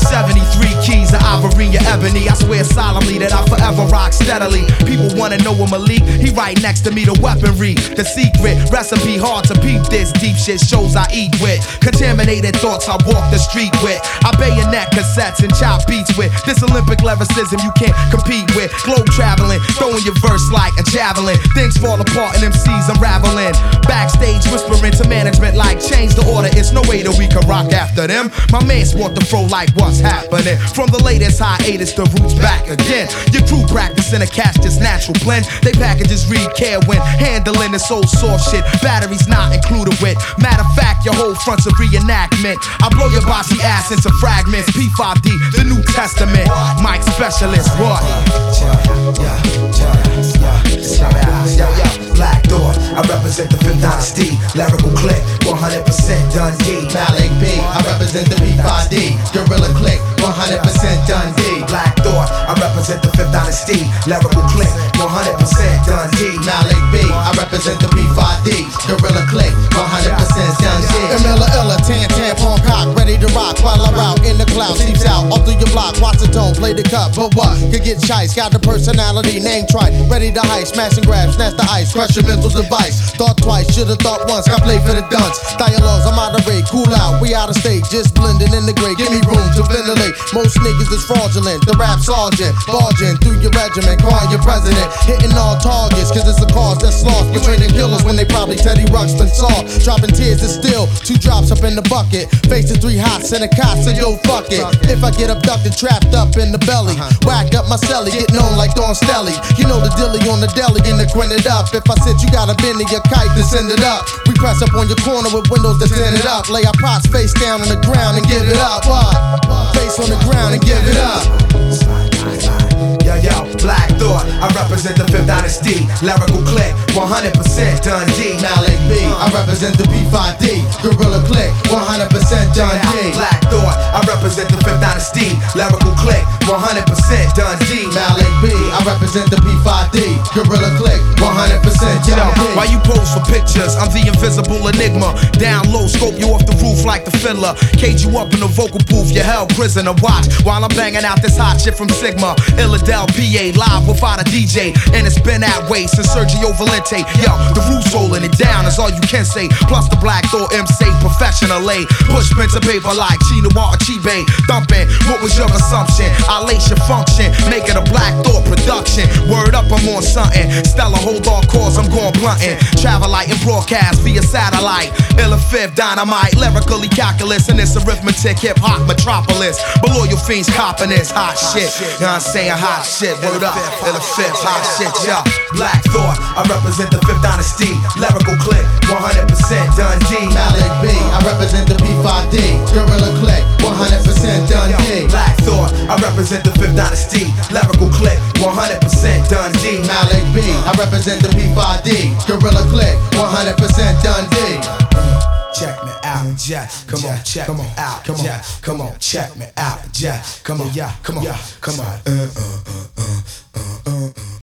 73 keys of ivory and ebony. I swear solemnly that I forever rock steadily. People wanna know I'm Malik, he right next to me, the weaponry. The secret recipe, hard to peep this. Deep shit shows I eat with. Contaminated thoughts I walk the street with. I bayonet cassettes and chop beats with. This Olympic lyricism you can't compete with. Globe traveling, throwing your verse like a javelin. Things fall apart and MCs unraveling. Backstage whispering to management like change the order. It's no way that we can rock after them. My man sport the fro like what's happening. From the latest hiatus, the roots back again. Your crew practicing a catch just natural blend. They packages read care when handling this old soft shit. Batteries not included with. Matter of fact, your whole front's a reenactment. I blow your bossy ass into fragments. P5D, the New Testament. Mike specialist, what? Black Thought, I represent the Fifth Dynasty. Lyrical click, 100% Dundee. Malik B, I represent the P5D. Gorilla click, 100% Dundee. Black Thought, I represent the Fifth Dynasty. Lyrical click, 100% Dundee. Malik B, I represent the P5D. Gorilla click, 100% Dundee. Illa, tan, pong cock, ready to rock while I'm out in the cloud. Seeps out, off through your block, watch the tone, play the cut. But what? Could get chice, got the personality, name tried. Ready to heist, smash and grab, snatch the ice, crush your mental device. Thought twice, should've thought once, got played for the dunce. Dialogues, I'm out of rate, cool out, we out of state, just blending in the gray. Give me room to ventilate. Most niggas is fraudulent. The rap sergeant, barging through your regiment, calling your president, hitting all targets, cause it's a cause that's lost. Betraying killers when they probably Teddy Ruxpin saw. Dropping tears is still 2 drops up in the bucket. Facing 3 hots and a cot, so yo, fuck it. If I get abducted, trapped up in the belly, whack up my celly, get known like Don Stelly. You know the dilly on the deli and the grin it up. If I said you got a bend in your kite, then send it up. We press up on your corner with windows that send it up. Lay our pots face down on the ground and give it up. What? Face on the ground and give it up. Yo, Black Thought, I represent the Fifth Dynasty. Lyrical click, 100% Dundee. Malik B, I represent the P5D. Gorilla click, 100% Dundee. Black Thought, I represent the Fifth Dynasty. Lyrical click, 100% Dundee. Malik B, I represent the P5D. Gorilla click, 100% Dundee. While you pose for pictures, I'm the invisible enigma. Down low, scope you off the roof like the fiddler. Cage you up in the vocal booth, you held prisoner. Watch while I'm banging out this hot shit from Sigma. Illadel, PA, live without a DJ. And it's been that way since Sergio Valente. Yo, the roof's holding it down is all you can say. Plus the Black Thought MC professionally. Push pen to paper like Chino or Chibe. Thumping, what was your assumption? I lace your function, make it a Black Thought production. Word up, I'm on something. Stella, hold on cause I'm going blunting. Travel light and broadcast via satellite. Illa Fifth Dynamite, lyrically calculus. And it's arithmetic, hip hop metropolis. Below your fiends copping this hot shit. You know what I'm saying? Hot shit, word up. Illa Fifth, hot shit, yo. Black Thought, I represent the Fifth Dynasty. Lyrical click, 100% Dundee. Malik B, I represent the P5D. Gorilla click, 100% Dundee. Black Thought, I represent the Fifth Dynasty. Lyrical click, 100% Dundee. Malik B, I represent the P5D. Gorilla click, 100% Dundee. Check me out, Jack. Come on, check me out, Jack. Come on, check me out, Jack. Come on, yeah, come on, come on.